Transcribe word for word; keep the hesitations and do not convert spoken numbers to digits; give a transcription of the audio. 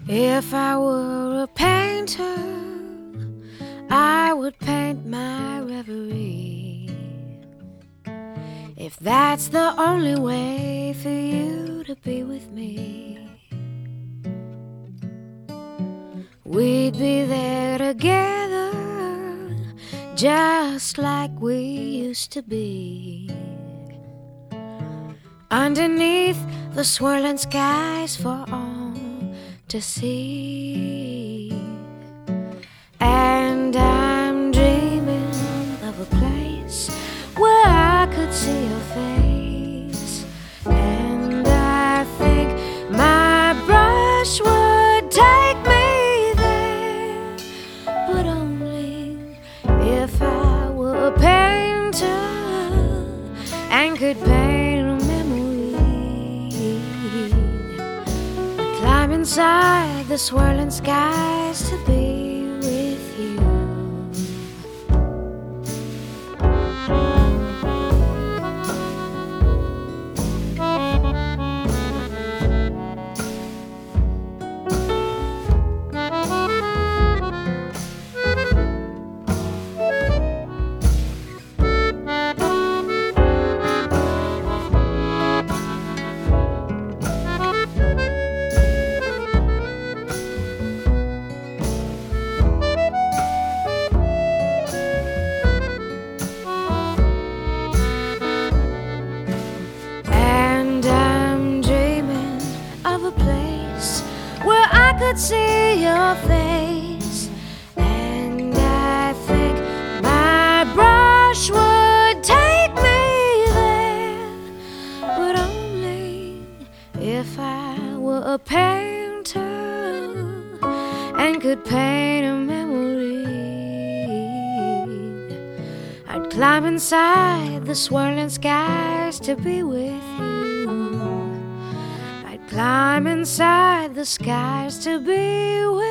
If I were a painter, I would paint my reverie. If that's the only way for you to be with me, we'd be there together, just like we used to be, underneath the swirling skies for all to see. And I'm dreaming of a place where I could see your face, and I think my brush would take me there, but only if I were a painter and could paint a memory. I'd climb inside the swirling skies to be with you. Where I could see your face, and I think my brush would take me there, but only if I were a painter and could paint a memory. I'd climb inside the swirling skies to be with you. Climb inside the skies to be with